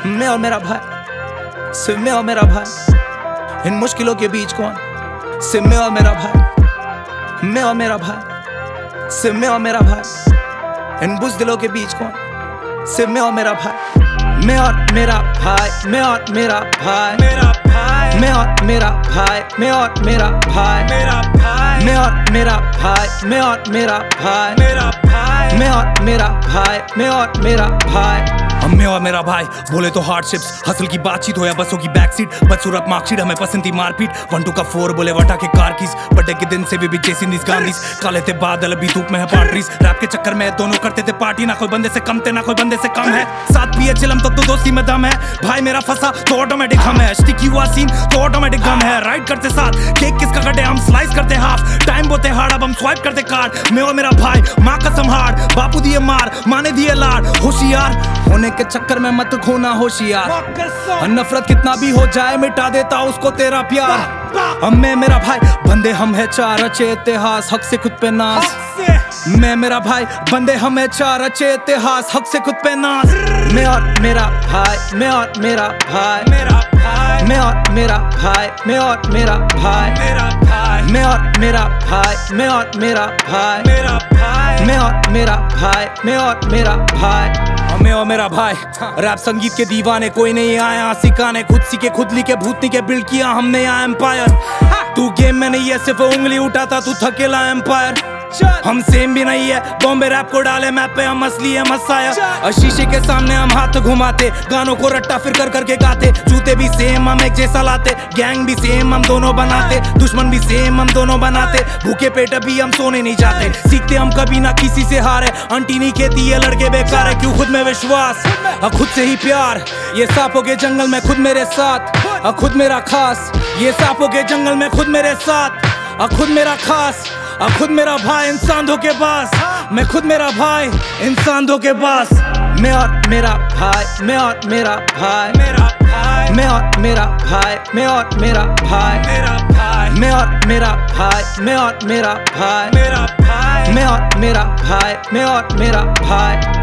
मैं और मेरा भाई, सिर्फ मैं और मेरा भाई। इन मुश्किलों के बीच कौन? सिर्फ मैं और मेरा भाई, मैं और मेरा भाई, सिर्फ मैं और मेरा भाई। इन बुज़दिलों के बीच कौन? सिर्फ मैं और मेरा भाई, मैं और मेरा भाई, मैं और मेरा भाई, मेरा भाई, मैं और मेरा भाई, मैं और मेरा भाई, मेरा भाई, मैं और मेरा भाई, मैं और मेरा भाई, मेरा भाई, मैं और मेरा भाई, मैं और मेरा भाई। हम मैं और मेरा भाई बोले तो हार्डशिप्स, हसल की बातचीत हो या बसों की बैकसीट, बदसूरत मार्कशीट हमें पसंद थी मारपीट। 1 2 का 4 बोले वटा के कार कीज, बर्थडे के दिन से भी चेसिंग दिस गांधीज। काले थे बादल अभी धूप में है पार्टीज, रैप के चक्कर में दोनों करते थे पार्टी। ना कोई बंदे से कम थे ना कोई बंदे से कम है, साथ पिए चिलम तब तो दोस्ती में दम है। भाई मेरा फंसा तो ऑटोमेटिक हम है, स्टिकी हुआ सीन तो ऑटोमेटिक गम है। राइड करते साथ केक किसका कटे हम स्लाइस करते हाफ, टाइम बोते हार्ड अब हम स्वाइप करते कार्ड। मैं और मेरा भाई माँ कसम हार्ड, बापू दिए मार माने दिए लाड। होशियार होने के चक्कर में मत खोना होशियार, नफरत कितना भी हो जाए मिटा देता उसको तेरा प्यार। हम मैं मेरा भाई बंदे हम है चार, रचे इतिहास हक से खुद पे नाज। मैं मेरा भाई बंदे हम है चार, रचे इतिहास हक से खुद पे नाज। मैं और मेरा भाई, मैं और मेरा भाई, मेरा भाई, मैं और मेरा भाई, मैं और मेरा भाई, मेरा भाई, मैं और मेरा भाई, मैं और मेरा भाई, मेरा भाई, मैं और मेरा भाई, मैं और मेरा भाई। मैं और मेरा भाई रैप संगीत के दीवाने, कोई नहीं आया सिखाने, खुद सीखे खुद लिखे भूतनी के बिल्ड किया हमने यहाँ एम्पायर। तू गेम में नहीं है सिर्फ उंगली उठाता तू थकेला एम्पायर। हम सेम भी नहीं है, बॉम्बे रैप को डाले मैप पे हम असली है मसाया। और शीशे के सामने हम हाथ घुमाते, गानों को रट्टा फिर कर करके गाते। जूते भी सेम हम एक जैसा लाते, गैंग भी सेम हम दोनों बनाते, दुश्मन भी सेम हम दोनों बनाते। भूखे पेट अभी हम सोने नहीं जाते, सीखते हम कभी ना किसी से हारे। आंटी नहीं कहती ये लड़के बेकार है, क्यों खुद में विश्वास और खुद से ही प्यार। ये सांपों के जंगल में खुद मेरे साथ और खुद मेरा खास। ये सांपों के जंगल में खुद मेरे साथ और खुद मेरा खास। और खुद मेरा भाई इंसान धोखेबाज, मैं खुद मेरा भाई इंसान धोखेबाज। मैं और मेरा भाई, मैं और मेरा भाई, मेरा भाई, मैं और मेरा भाई, मैं और मेरा भाई, मेरा भाई, मैं और मेरा भाई, मैं और मेरा भाई, मेरा भाई, मैं और मेरा भाई, मैं और मेरा भाई।